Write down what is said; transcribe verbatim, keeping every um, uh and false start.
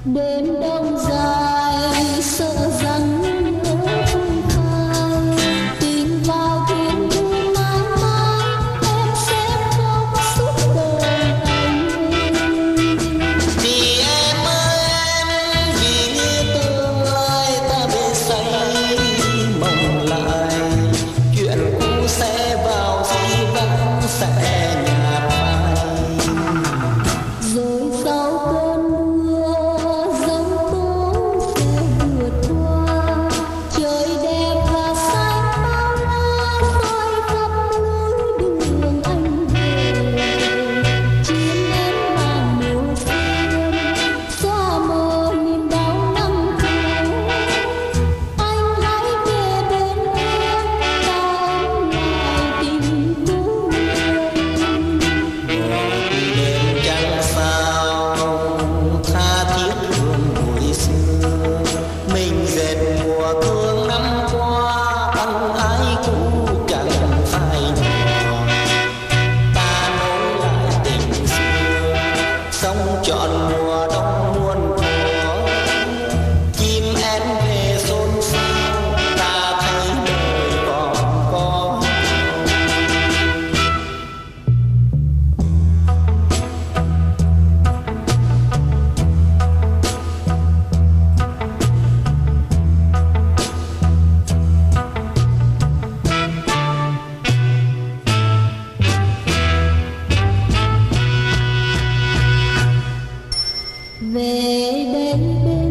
đêm đông dài sợ rằng nhớ không phai tin vào thiên thu mãi mãi em sẽ khóc suốt đời anh. Vì em ơi em, vì như tương lai ta bị say mộng lại, chuyện cũ sẽ vào dĩ vãng sẽ nhạt phai. Rồi sau cơn mưa giông tố sẽ vượt qua, trời đẹp và xanh bao la soi khắp lối đường anh về. Chim én vàng mùa xuân xóa mờ niềm đau năm tháng, anh hãy về bên em ta ấm lại tình cũ người. Đêm trăng sao tha thiết hương hồi xưa, mình dệt mùa thương năm qua ân ái cũ chẳng phai nhòa. Ta nối lại tình xưa sống trọn mùa đông muôn thuở, chim én về xôn xao ta thấy đời còn có. Về đây bên